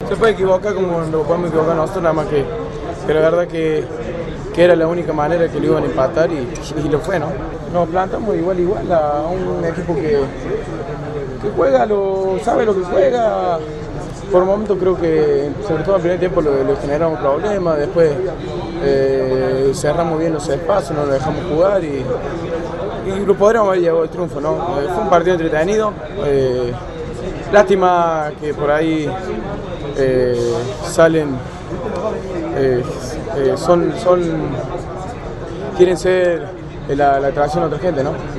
se puede equivocar como lo podemos equivocar nosotros, nada más que la verdad que era la única manera que lo iban a empatar y lo fue, ¿no? Nos plantamos igual a un equipo que juega, sabe lo que juega. Por el momento creo que, sobre todo en el primer tiempo, le generamos problemas, después cerramos bien los espacios, no lo dejamos jugar y lo podríamos haber llevado el triunfo, ¿no? Fue un partido entretenido, lástima que por ahí salen, quieren ser la atracción de otra gente, ¿no?